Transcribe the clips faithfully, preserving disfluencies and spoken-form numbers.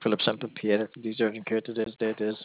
Phillips and Pierre. These urgent care today's date is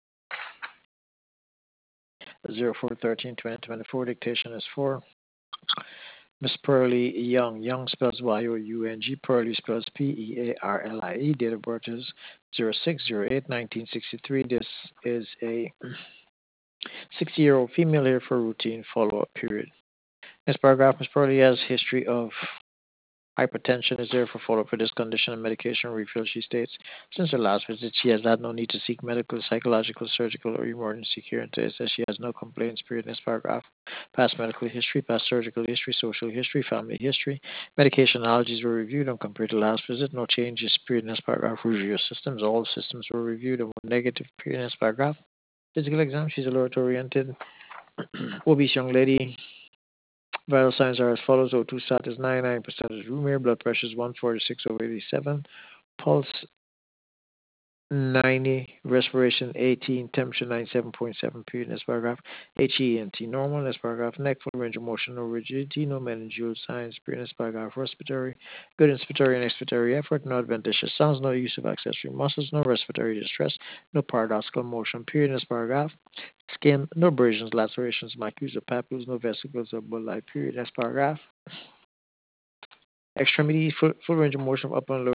zero four thirteen twenty twenty-four. Dictation is for Miss Pearlie Young. Young spells Y O U N G. Pearlie spells P E A R L I E. Date of birth is zero six zero eight nineteen sixty-three. This is a sixty-year-old female here for routine follow-up period. Next paragraph, Miss Pearlie has history of hypertension is there for follow-up for this condition and medication refill. She states, since her last visit, she has had no need to seek medical, psychological, surgical, or emergency care, and today says she has no complaints. Period. This paragraph, past medical history, past surgical history, social history, family history, medication allergies were reviewed and compared to last visit. No changes. Period. This paragraph, review your systems. All systems were reviewed and were negative. Period. This paragraph, physical exam. She's alert oriented, obese young lady. Vital signs are as follows: O two sat is ninety-nine percent is room air, blood pressure is one forty-six over eighty-seven, pulse ninety, respiration eighteen, temperature ninety-seven point seven. Period. Next paragraph, H E N T normal. Next paragraph, neck full range of motion, no rigidity, no meningeal signs. Period. Next paragraph, respiratory, good inspiratory and expiratory effort, no adventitious sounds, no use of accessory muscles, no respiratory distress, no paradoxical motion. Period. Next paragraph, skin, no abrasions, lacerations, macules or papules, no vesicles or bullae. Period. Next paragraph, extremity, full, full range of motion of upper and lower